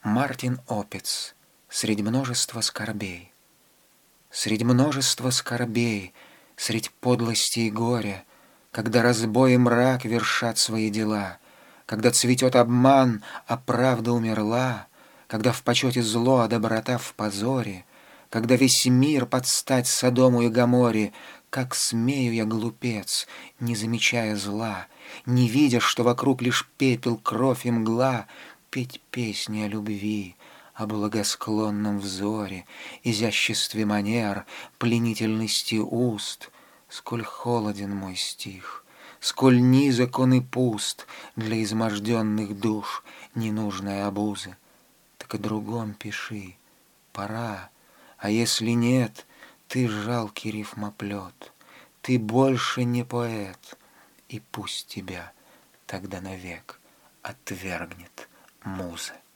Мартин Опиц. Средь множества скорбей. Средь множества скорбей, средь подлости и горя, когда разбой и мрак вершат свои дела, когда цветет обман, а правда умерла, когда в почете зло, а доброта в позоре, когда весь мир под стать Содому и Гоморе, как смею я, глупец, не замечая зла, не видя, что вокруг лишь пепел, кровь и мгла, петь песни о любви, о благосклонном взоре, изяществе манер, пленительности уст. Сколь холоден мой стих, сколь низок он и пуст для изможденных душ ненужная обуза. Так о другом пиши, пора, а если нет, ты жалкий рифмоплет, ты больше не поэт, и пусть тебя тогда навек отвергнет муза.